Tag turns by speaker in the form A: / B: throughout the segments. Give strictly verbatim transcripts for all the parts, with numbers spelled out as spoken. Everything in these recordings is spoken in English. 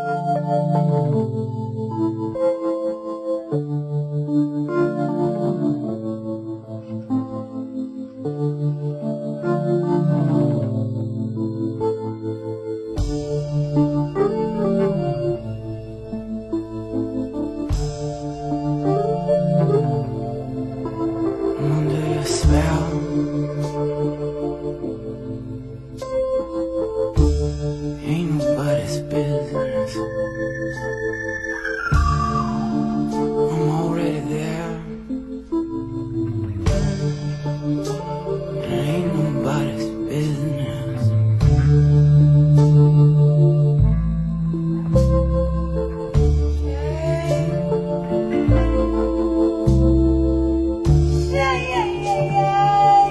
A: Ain't nobody's business. I'm already there. It ain't nobody's business. Yeah, yeah, yeah, yeah.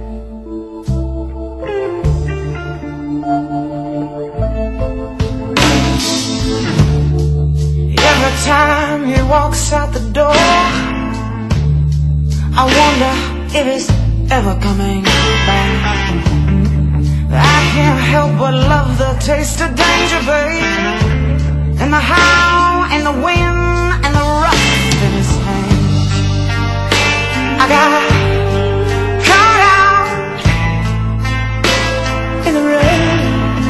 A: Every time he walks out the door, I wonder if he's ever coming back. I can't help but love the taste of danger, babe, and the how and the wind and the rough in his hands. I got caught out in the rain.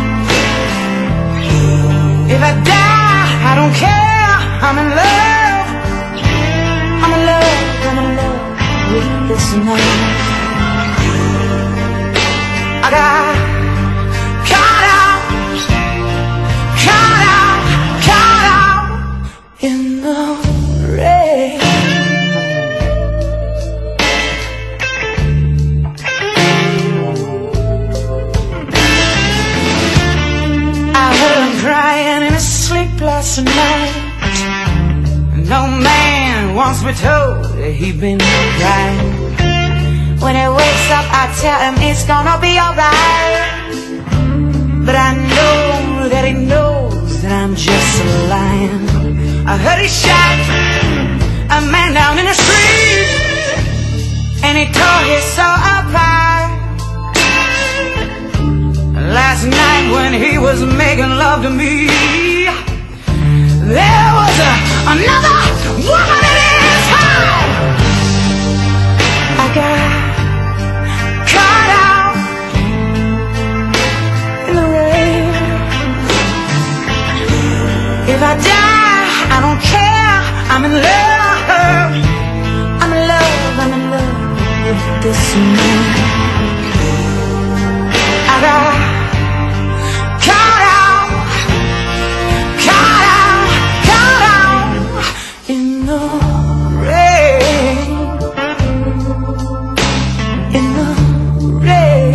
A: If I die, I don't care. I'm in love, I'm in love, I'm in love with this man. I got caught out, caught out, caught out in the rain. I heard him crying in his sleep last night. No man wants me told that he been crying. When he wakes up, I tell him it's gonna be alright. But I know that he knows that I'm just lying. I heard he shot a man down in the street, and he tore his soul apart. Last night when he was making love to me, there was a, another woman in his heart. I got caught out in the rain. If I die, I don't care. I'm in love. I'm in love. I'm in love with this man. I got caught out, caught out, caught out in the rain, in the rain.